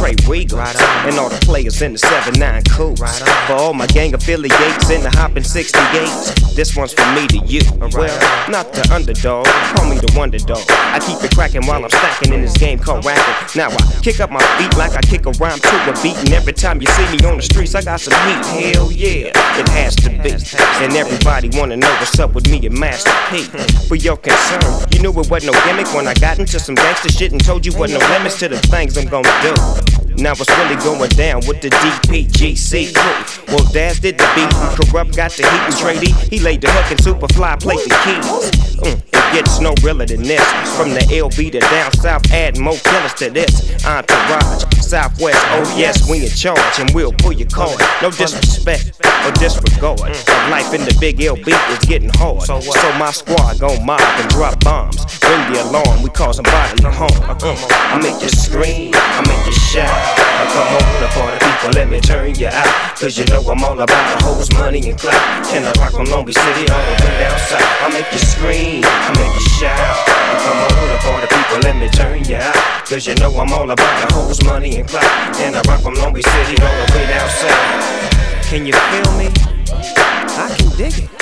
Trey Regal, and all the players in the 7-9 Coops. For all my gang affiliates in the hoppin' 68s, this one's from me to you. Well, not the underdog, call me the wonder dog. I keep it crackin' while I'm stacking in this game called rapping. Now I kick up my feet like I kick a rhyme to a beat, and every time you see me on the streets, I got some heat. Hell yeah, it has to be. And everybody wanna know what's up with me and Master P. For your concern, you knew it wasn't no gimmick when I got into some gangster shit and told you wasn't no limits to the things I'm gonna do. Now it's really going down with the DPGC crew. Well, Daz did the beat, Corrupt got the heat, and Trey D, he laid the hook, and Superfly played the keys. It gets no realer than this. From the LB to down south, add more killers to this. Entourage, Southwest, oh yes, we in charge, and we'll pull your card. No disrespect or disregard. Life in the big LB is getting hard. So my squad gon' mob and drop bombs. Ring the alarm, we cause bodily harm. I make you scream, I make you shout. Come on, the party people, let me turn you out. Cause you know I'm all about the hoes, money, and clout. And I rock from Long Beach City all the way down south. I make you scream, I make you shout. Come on, the party people, let me turn you out. Cause you know I'm all about the hoes, money, and clout. And I rock from Long Beach City all the way down south. Can you feel me? I can dig it.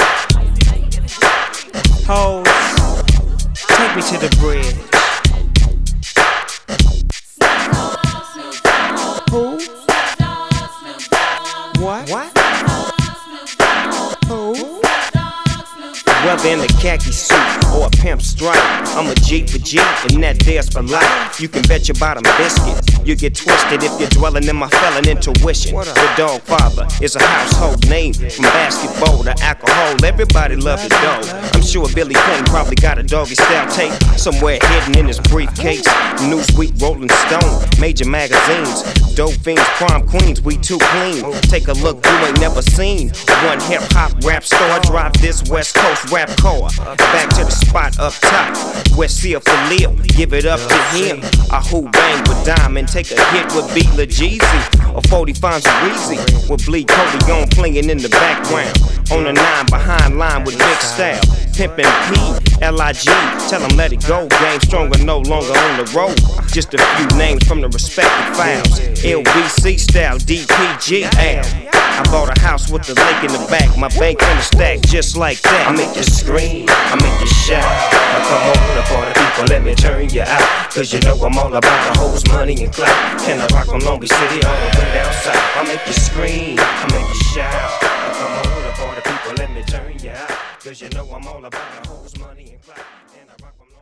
Hoes, take me to the bridge. Who? What? Who? Whether in a khaki suit or a pimp stripe, I'm a G for G, and that there's for life. You can bet your bottom biscuit, you get twisted if you're dwelling in my felon intuition. The Dog Father is a household name, from basketball to alcohol. Everybody loves the dog. I'm sure Billy Clinton probably got a doggy style tape somewhere hidden in his briefcase. Newsweek, Rolling Stone, major magazines, dope fiends, prom queens, we too clean. Take a look, you ain't never seen one hip hop rap star drive this West Coast rap car. Back to the spot up top, where Sia Philip, give it up to him. I who bang with Diamond, take a hit with B. La Jeezy, or 45's Weezy, with Bleed Cody on playing in the background. On the 9 behind line with Big Style, Pimpin' P, L.I.G. Tell him let it go, game stronger, no longer on the road. Just a few names from the respective files. LBC style, DPGL. I bought a house with a lake in the back, my bank in the stack just like that. I make you scream, I make you shout. Come on, the party people, let me turn you out. Cause you know I'm all about the hoes, money, and clout. And I rock from Long Beach City all the way down south. I make you scream, I make you shout. Come on, the party people, let me turn you out. Cause you know I'm all about the hoes, money, and clout. And I rock from